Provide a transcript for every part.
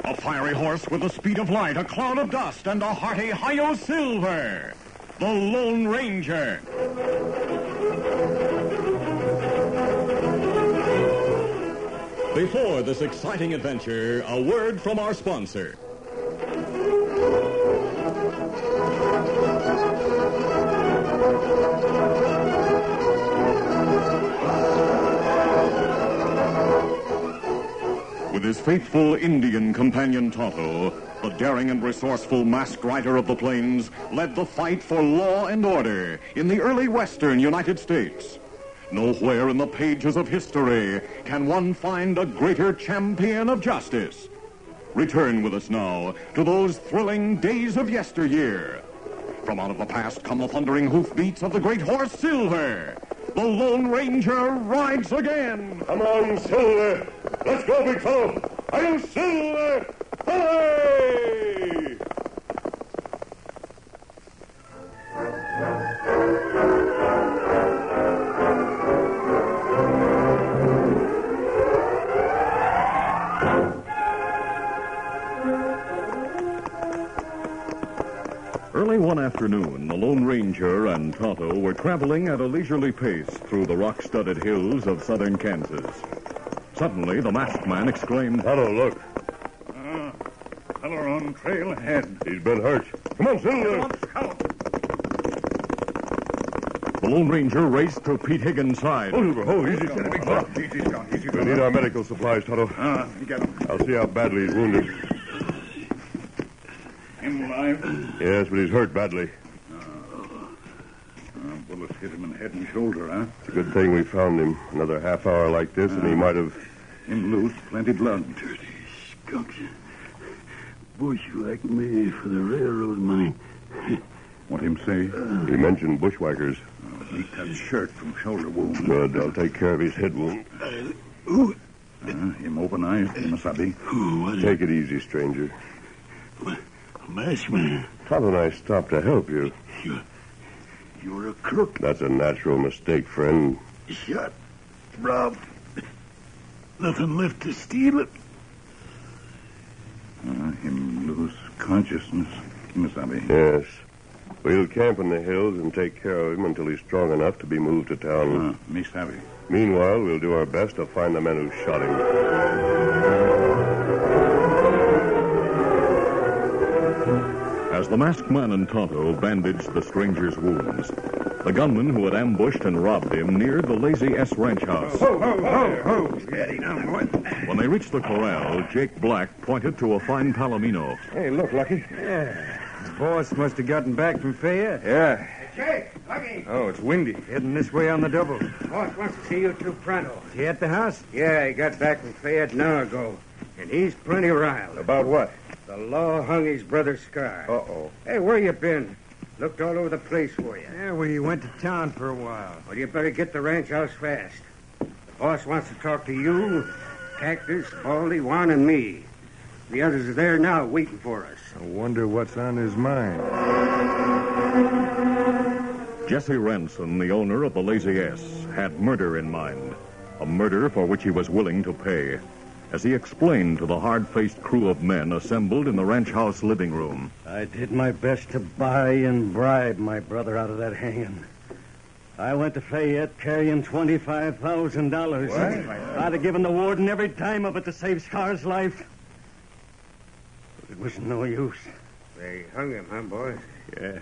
A fiery horse with the speed of light, a cloud of dust, and a hearty Hi-Yo Silver, the Lone Ranger. Before this exciting adventure, a word from our sponsor. With his faithful Indian companion Tonto, the daring and resourceful masked rider of the plains led the fight for law and order in the early western United States. Nowhere in the pages of history can one find a greater champion of justice. Return with us now to those thrilling days of yesteryear. From out of the past come the thundering hoofbeats of the great horse Silver. The Lone Ranger rides again. Come on, Silver. Let's go, big fellow. I'll Silver. Hooray! Early one afternoon, the Lone Ranger and Tonto were traveling at a leisurely pace through the rock-studded hills of southern Kansas. Suddenly, the masked man exclaimed, Tonto, look. Feller on trail ahead. He's been hurt. Come on, Silver. The Lone Ranger raced to Pete Higgins' side. Oh, Silver, easy, steady, big fella. Easy. We need our medical supplies, Tonto. Get him. I'll see how badly he's wounded. Him alive? Yes, but he's hurt badly. Bullets hit him in head and shoulder, huh? It's a good thing we found him. Another half hour like this, and he might have... Him loose, plenty blood. Dirty skunks. Bush like me for the railroad money. What him say? He mentioned bushwhackers. Leak that shirt from shoulder wound. Good. I'll take care of his head wound. Him open-eyed, Masabi. Take it easy, stranger. Masked man. Tonto and I stopped to help you. You're a crook. That's a natural mistake, friend. Shot. Robbed. Nothing left to steal it. Him lose consciousness, Masabi. Yes. We'll camp in the hills and take care of him until he's strong enough to be moved to town. Masabi. Meanwhile, we'll do our best to find the men who shot him. As the masked man and Tonto bandaged the stranger's wounds, the gunman who had ambushed and robbed him neared the Lazy S ranch house. Ho! Steady now, boy. When they reached the corral, Jake Black pointed to a fine palomino. Hey, look, Lucky. Yeah. The boss must have gotten back from Fayette. Yeah. Jake, Lucky. Oh, it's windy. Heading this way on the double. Boss wants to see you two pronto. Is he at the house? Yeah, he got back from Fayette an hour ago. And he's plenty riled. About what? The law hung his brother Scar. Uh-oh. Hey, where you been? Looked all over the place for you. Yeah, we went to town for a while. Well, you better get the ranch house fast. The boss wants to talk to you, Cactus, Baldy, Juan, and me. The others are there now waiting for us. I wonder what's on his mind. Jesse Ranson, the owner of the Lazy S, had murder in mind. A murder for which he was willing to pay. As he explained to the hard-faced crew of men assembled in the ranch house living room. I did my best to buy and bribe my brother out of that hanging. I went to Fayette carrying $25,000. I'd have given the warden every dime of it to save Scar's life. But it was no use. They hung him, huh, boys? Yeah.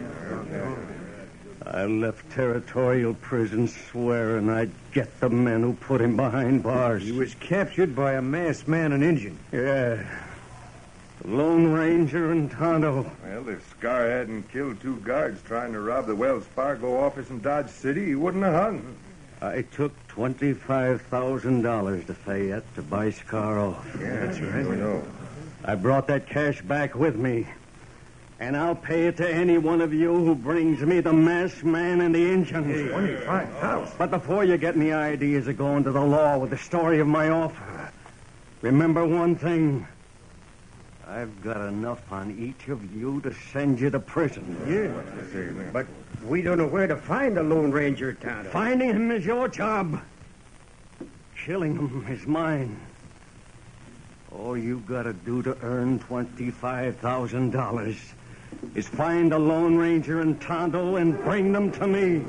I left territorial prison swearing I'd get the men who put him behind bars. He was captured by a masked man and Indian. Yeah. The Lone Ranger and Tonto. Well, if Scar hadn't killed two guards trying to rob the Wells Fargo office in Dodge City, he wouldn't have hung. I took $25,000 to Fayette to buy Scar off. Yeah, that's right. We know. I brought that cash back with me. And I'll pay it to any one of you who brings me the masked man and the Injun. 25,000. But before you get any ideas of going to the law with the story of my offer, remember one thing. I've got enough on each of you to send you to prison. Yeah. But we don't know where to find the Lone Ranger, Tonto. Finding him is your job. Killing him is mine. All you gotta do to earn $25,000 is find a Lone Ranger and Tonto and bring them to me.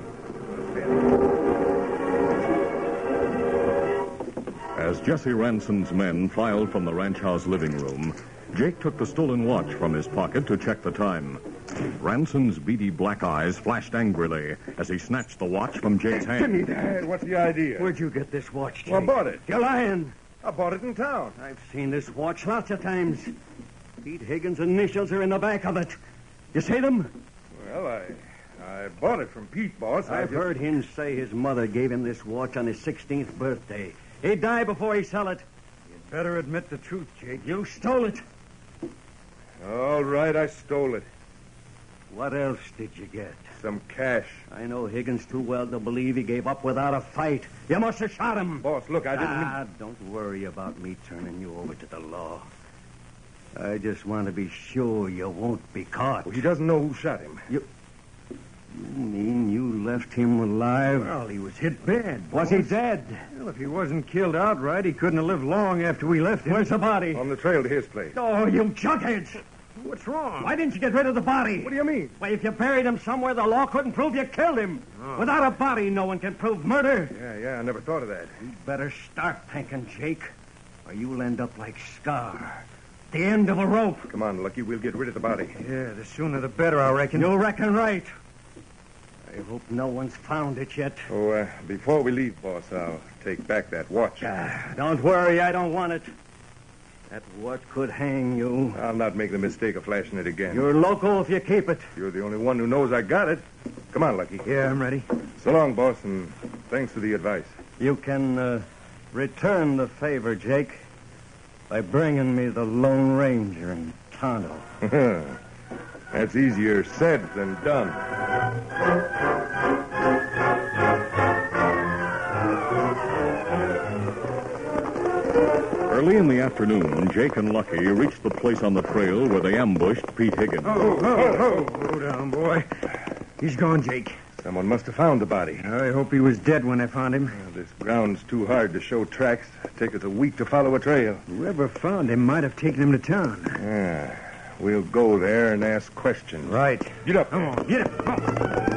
As Jesse Ranson's men filed from the ranch house living room, Jake took the stolen watch from his pocket to check the time. Ranson's beady black eyes flashed angrily as he snatched the watch from Jake's hand. Give me that. What's the idea? Where'd you get this watch, Jake? Well, I bought it. You're lying. I bought it in town. I've seen this watch lots of times. Pete Higgins' initials are in the back of it. You see them? Well, I bought it from Pete, boss. I've heard him say his mother gave him this watch on his 16th birthday. He'd die before he sell it. You'd better admit the truth, Jake. You stole it. All right, I stole it. What else did you get? Some cash. I know Higgins too well to believe he gave up without a fight. You must have shot him. Boss, look, I didn't... Don't worry about me turning you over to the law. I just want to be sure you won't be caught. Well, he doesn't know who shot him. You mean you left him alive? Well, he was hit bad. Was he dead? Well, if he wasn't killed outright, he couldn't have lived long after we left him. Where's the body? On the trail to his place. Oh, you junkheads! What's wrong? Why didn't you get rid of the body? What do you mean? Why, if you buried him somewhere, the law couldn't prove you killed him. Oh. Without a body, no one can prove murder. Yeah, I never thought of that. You'd better start thinking, Jake, or you'll end up like Scar. The end of a rope. Come on, Lucky, we'll get rid of the body. Yeah, the sooner the better, I reckon. You reckon right. I hope no one's found it yet. Oh, before we leave, boss, I'll take back that watch. Don't worry, I don't want it. That watch could hang you. I'll not make the mistake of flashing it again. You're loco if you keep it. You're the only one who knows I got it. Come on, Lucky. Yeah, I'm ready. So long, boss, and thanks for the advice. You can return the favor, Jake, by bringing me the Lone Ranger and Tonto. That's easier said than done. Early in the afternoon, Jake and Lucky reached the place on the trail where they ambushed Pete Higgins. Slow down, boy. He's gone, Jake. Someone must have found the body. I hope he was dead when they found him. This ground's too hard to show tracks. It'd take us a week to follow a trail. Whoever found him might have taken him to town. Yeah. We'll go there and ask questions. Right. Get up. Come on, get up. Come on.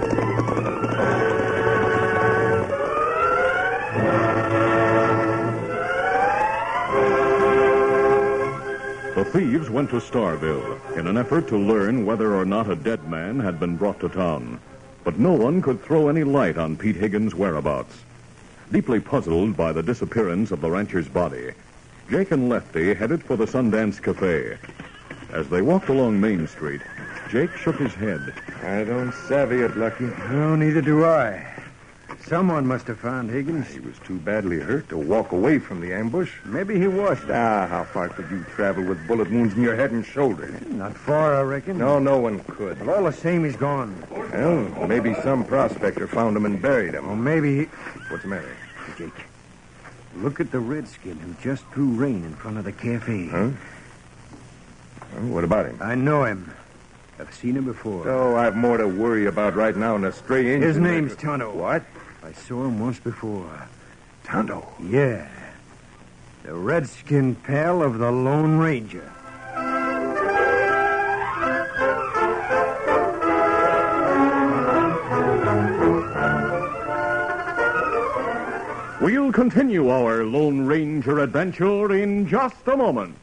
The thieves went to Starville in an effort to learn whether or not a dead man had been brought to town. But no one could throw any light on Pete Higgins' whereabouts. Deeply puzzled by the disappearance of the rancher's body, Jake and Lefty headed for the Sundance Cafe. As they walked along Main Street, Jake shook his head. I don't savvy it, Lucky. No, neither do I. Someone must have found Higgins. He was too badly hurt to walk away from the ambush. Maybe he was. How far could you travel with bullet wounds in your head and shoulder? Not far, I reckon. No one could. Well, all the same, he's gone. Well, maybe some prospector found him and buried him. Or maybe he... What's the matter? Jake, look at the redskin who just drew rein in front of the cafe. Huh? What about him? I know him. I've seen him before. Oh, I've more to worry about right now than a stray Indian. His name's Tonto. What? I saw him once before. Tonto? Yeah. The redskin pal of the Lone Ranger. We'll continue our Lone Ranger adventure in just a moment.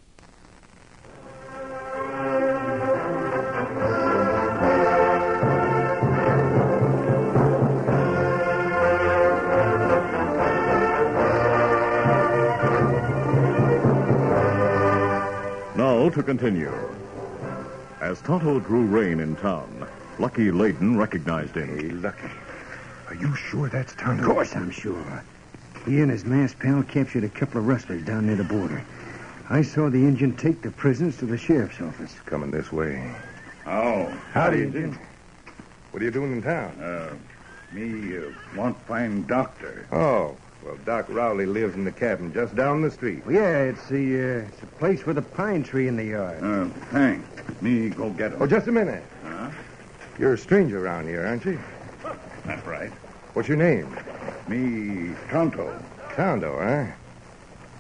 Now to continue. As Tonto drew rein in town, Lucky Layden recognized him. Hey, Lucky. Are you sure that's Tonto? Of course I'm sure. He and his masked pal captured a couple of rustlers down near the border. I saw the Indian take the prisoners to the sheriff's office. Coming this way. Oh. Howdy, Indian. What are you doing in town? Me want find doctor. Oh, well, Doc Rowley lives in the cabin just down the street. Well, yeah, it's the place with a pine tree in the yard. Thanks. Me go get him. Oh, just a minute. Huh? You're a stranger around here, aren't you? That's right. What's your name? Me Tonto. Tonto, huh?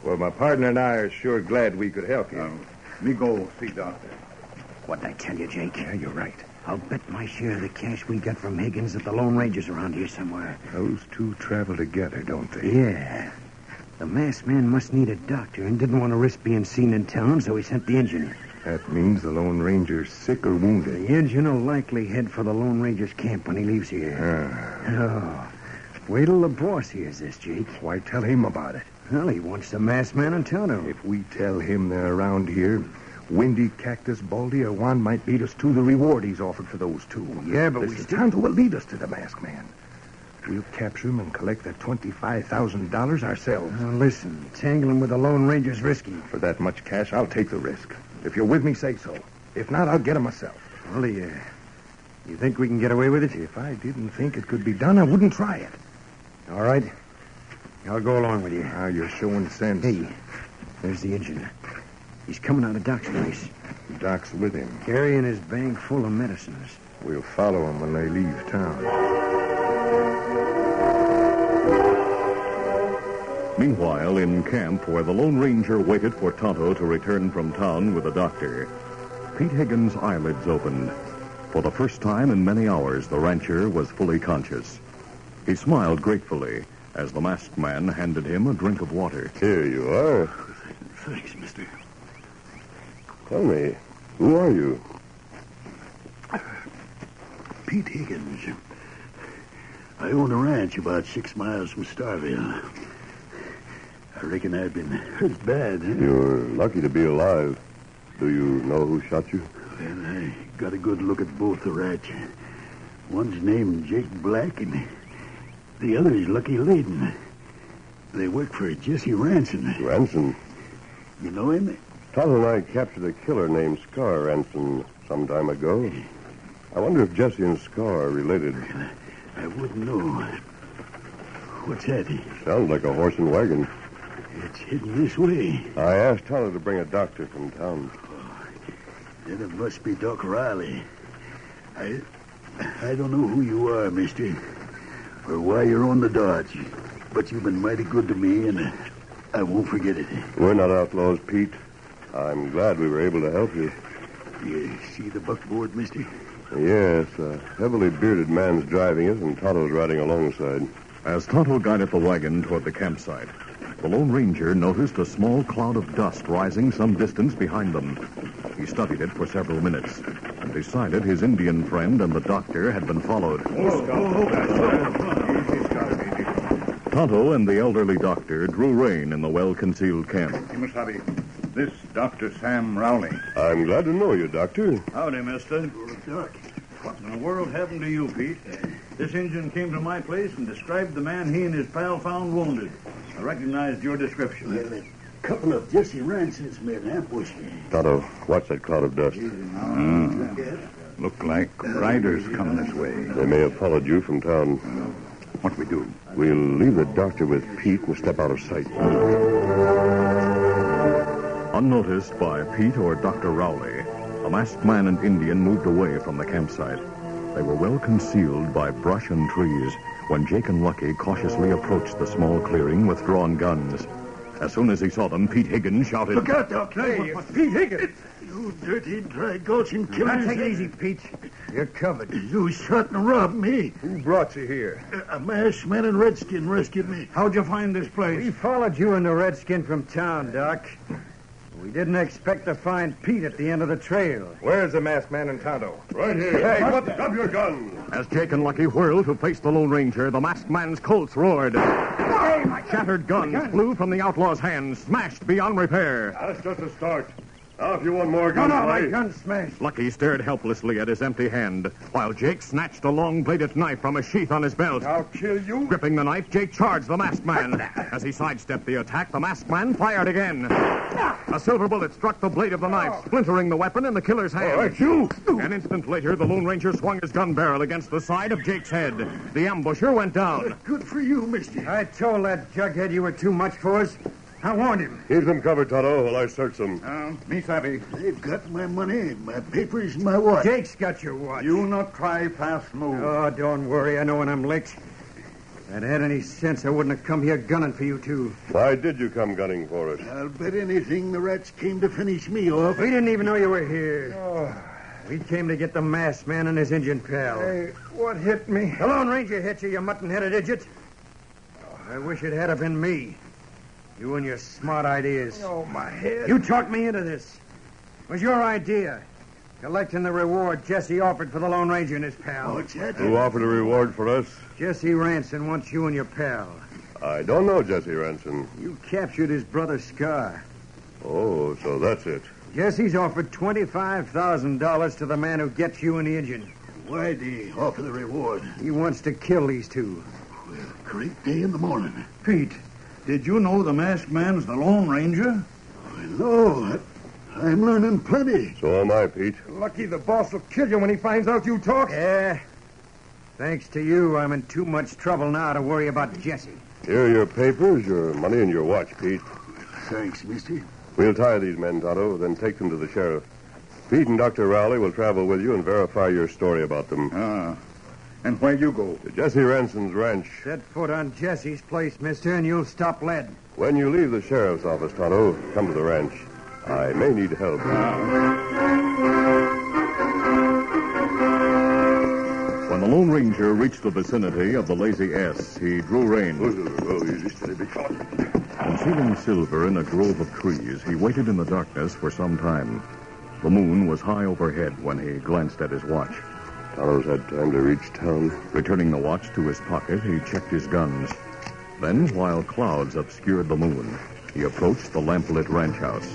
Well, my partner and I are sure glad we could help you. Me go see doctor. What'd I tell you, Jake? Yeah, you're right. I'll bet my share of the cash we got from Higgins that the Lone Ranger's around here somewhere. Those two travel together, don't they? Yeah. The masked man must need a doctor and didn't want to risk being seen in town, so he sent the Indian. That means the Lone Ranger's sick or wounded. The Indian will likely head for the Lone Ranger's camp when he leaves here. Oh. Wait till the boss hears this, Jake. Why tell him about it? Well, he wants the masked man in Tonto. If we tell him they're around here, Windy, Cactus, Baldy, or Juan might beat us to the reward he's offered for those two. Yeah, but we still... Tonto will lead us to the masked man. We'll capture him and collect that $25,000 ourselves. Now, listen, tangling with the Lone Ranger's risky. For that much cash, I'll take the risk. If you're with me, say so. If not, I'll get him myself. Well, you think we can get away with it? If I didn't think it could be done, I wouldn't try it. All right. I'll go along with you. Now you're showing sense. Hey, there's the engine. He's coming out of Doc's place. Doc's with him. Carrying his bag full of medicines. We'll follow him when they leave town. Meanwhile, in camp, where the Lone Ranger waited for Tonto to return from town with a doctor, Pete Higgins' eyelids opened. For the first time in many hours, the rancher was fully conscious. He smiled gratefully as the masked man handed him a drink of water. Here you are. Thanks, mister. Tell me, who are you? Pete Higgins. I own a ranch about 6 miles from Starville. I reckon I've been hurt bad. You're lucky to be alive. Do you know who shot you? Well, I got a good look at both the rats. One's named Jake Black, and the other's Lucky Layden. They work for Jesse Ranson. Ranson? You know him? Tonto and I captured a killer named Scar Ranson some time ago. I wonder if Jesse and Scar are related. I wouldn't know. What's that? Sounds like a horse and wagon. It's hidden this way. I asked Tonto to bring a doctor from town. Then it must be Doc Riley. I don't know who you are, mister, or why you're on the dodge, but you've been mighty good to me, and I won't forget it. We're not outlaws, Pete. I'm glad we were able to help you. You see the buckboard, mister? Yes, a heavily bearded man's driving it, and Tonto's riding alongside. As Tonto guided the wagon toward the campsite, the Lone Ranger noticed a small cloud of dust rising some distance behind them. He studied it for several minutes and decided his Indian friend and the doctor had been followed. Tonto and the elderly doctor drew rein in the well-concealed camp. Kimasabi, this Dr. Sam Rowley. I'm glad to know you, Doctor. Howdy, mister. Doc. What in the world happened to you, Pete? This Indian came to my place and described the man he and his pal found wounded. I recognized your description. Well, a couple of Jesse Ransons made an ambush. Tonto, watch that cloud of dust. Look like riders coming this way. They may have followed you from town. What we do? We'll leave the doctor with Pete and step out of sight. Unnoticed by Pete or Dr. Rowley, a masked man and Indian moved away from the campsite. They were well concealed by brush and trees when Jake and Lucky cautiously approached the small clearing with drawn guns. As soon as he saw them, Pete Higgins shouted, Look out, Doc. Hey, Pete Higgins. You dirty, dry gulching killers. Take it easy, Pete. You're covered. You shot and robbed me. Who brought you here? A masked man and redskin rescued me. How'd you find this place? We followed you and the redskin from town, Doc. We didn't expect to find Pete at the end of the trail. Where's the masked man in Tonto? Right here. Hey, what? Drop your gun. As Jake and Lucky whirled to face the Lone Ranger, the masked man's Colts roared. Shattered guns flew from the outlaw's hands, smashed beyond repair. That's just a start. Now, if you want more guns, My gun's smashed. Lucky stared helplessly at his empty hand, while Jake snatched a long-bladed knife from a sheath on his belt. I'll kill you. Gripping the knife, Jake charged the masked man. As he sidestepped the attack, the masked man fired again. A silver bullet struck the blade of the knife, splintering the weapon in the killer's hand. All right, you. An instant later, the Lone Ranger swung his gun barrel against the side of Jake's head. The ambusher went down. Good for you, mister. I told that jughead you were too much for us. I warned him. Keep them covered, Tonto, while I search them. Me sabi. They've got my money, my papers, my watch. Jake's got your watch. You not try fast move. Oh, don't worry. I know when I'm licked. If I'd had any sense, I wouldn't have come here gunning for you two. Why did you come gunning for us? I'll bet anything the rats came to finish me off. We didn't even know you were here. We came to get the masked man and his Indian pal. Hey, what hit me? The Lone Ranger hit you, you mutton-headed idiot. I wish it had been me. You and your smart ideas. Oh, my head. You talked me into this. It was your idea. Collecting the reward Jesse offered for the Lone Ranger and his pal. What's that? Who offered a reward for us? Jesse Ranson wants you and your pal. I don't know Jesse Ranson. You captured his brother Scar. Oh, so that's it. Jesse's offered $25,000 to the man who gets you and the Indian. Why'd he offer the reward? He wants to kill these two. Well, great day in the morning. Pete, did you know the masked man's the Lone Ranger? No, I'm learning plenty. So am I, Pete. Lucky the boss will kill you when he finds out you talk. Yeah. Thanks to you, I'm in too much trouble now to worry about Jesse. Here are your papers, your money, and your watch, Pete. Thanks, mister. We'll tie these men, Tonto, then take them to the sheriff. Pete and Dr. Rowley will travel with you and verify your story about them. Ah. And where you go? To Jesse Ranson's ranch. Set foot on Jesse's place, mister, and you'll stop lead. When you leave the sheriff's office, Tonto, come to the ranch. I may need help. When the Lone Ranger reached the vicinity of the Lazy S, he drew rein. Concealing Silver in a grove of trees, he waited in the darkness for some time. The moon was high overhead when he glanced at his watch. Tonto's had time to reach town. Returning the watch to his pocket, he checked his guns. Then, while clouds obscured the moon, he approached the lamplit ranch house.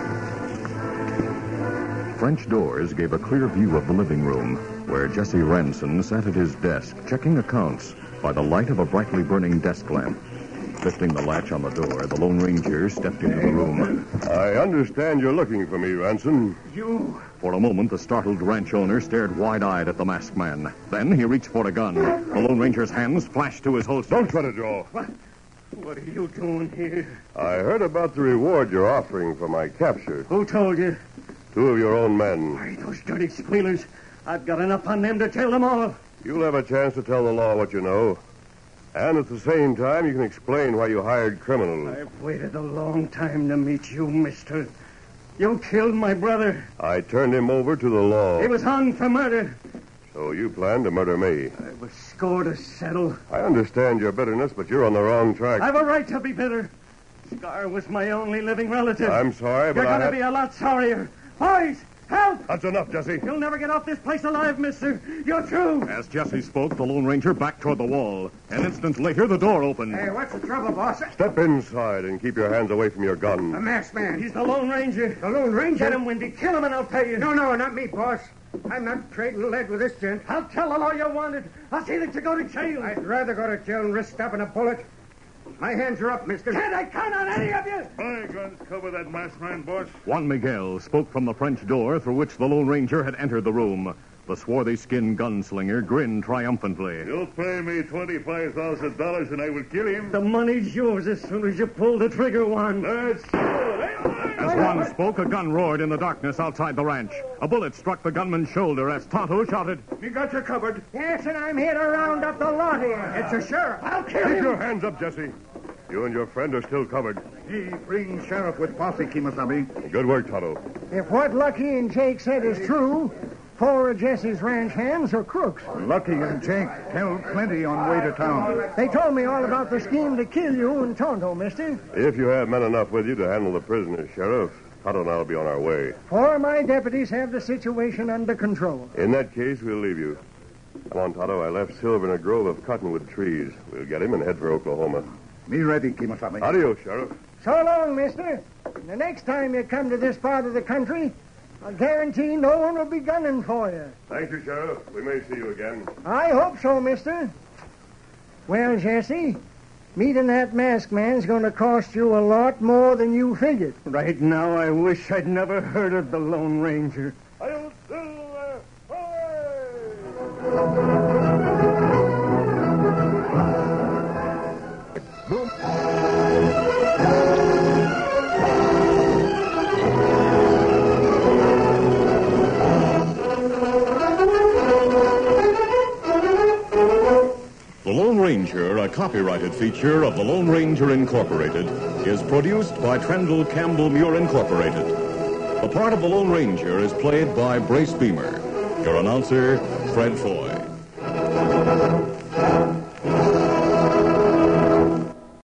French doors gave a clear view of the living room, where Jesse Ranson sat at his desk, checking accounts by the light of a brightly burning desk lamp. Lifting the latch on the door, the Lone Ranger stepped into the room. I understand you're looking for me, Ranson. You? For a moment, the startled ranch owner stared wide-eyed at the masked man. Then he reached for a gun. The Lone Ranger's hands flashed to his holster. Don't try to draw. What are you doing here? I heard about the reward you're offering for my capture. Who told you? 2 of your own men. Why, those dirty squealers. I've got enough on them to tell them all. You'll have a chance to tell the law what you know. And at the same time, you can explain why you hired criminals. I've waited a long time to meet you, mister. You killed my brother. I turned him over to the law. He was hung for murder. So you planned to murder me. I was score to settle. I understand your bitterness, but you're on the wrong track. I've a right to be bitter. Scar was my only living relative. I'm sorry, but You're going to be a lot sorrier. Boys, help! That's enough, Jesse. You'll never get off this place alive, mister. You're through. As Jesse spoke, the Lone Ranger backed toward the wall. An instant later, the door opened. Hey, what's the trouble, boss? Step inside and keep your hands away from your gun. The masked man. He's the Lone Ranger. The Lone Ranger? Get him, Windy. Kill him and I'll pay you. No, not me, boss. I'm not trading lead with this gent. I'll tell the law you wanted. I'll see that you go to jail. I'd rather go to jail and risk stopping a bullet. My hands are up, mister. Can't I count on any of you? My guns cover that masked man, boss. Juan Miguel spoke from the French door through which the Lone Ranger had entered the room. The swarthy-skinned gunslinger grinned triumphantly. You'll pay me $25,000 and I will kill him. The money's yours as soon as you pull the trigger, Juan. Let's As Juan spoke, a gun roared in the darkness outside the ranch. A bullet struck the gunman's shoulder as Tonto shouted, We got you covered. Yes, and I'm here to round up the lot here. It's a sheriff. I'll kill Keep him. your hands up, Jesse. You and your friend are still covered. He brings sheriff with posse, Kimasabi. Good work, Tonto. If what Lucky and Jake said is true, 4 of Jesse's ranch hands are crooks. Lucky and Jake tell plenty on way to town. They told me all about the scheme to kill you and Tonto, mister. If you have men enough with you to handle the prisoners, Sheriff, Tonto and I will be on our way. 4 of my deputies have the situation under control. In that case, we'll leave you. Come on, Tonto. I left Silver in a grove of cottonwood trees. We'll get him and head for Oklahoma. Me ready, Kimasabi. Adios, Sheriff. So long, mister. The next time you come to this part of the country, I guarantee no one will be gunning for you. Thank you, Sheriff. We may see you again. I hope so, mister. Well, Jesse, meeting that masked man's going to cost you a lot more than you figured. Right now, I wish I'd never heard of the Lone Ranger. I'll Silver! The The Lone Ranger, a copyrighted feature of the Lone Ranger Incorporated, is produced by Trendle Campbell Muir Incorporated. The part of the Lone Ranger is played by Brace Beamer. Your announcer, Fred Foy.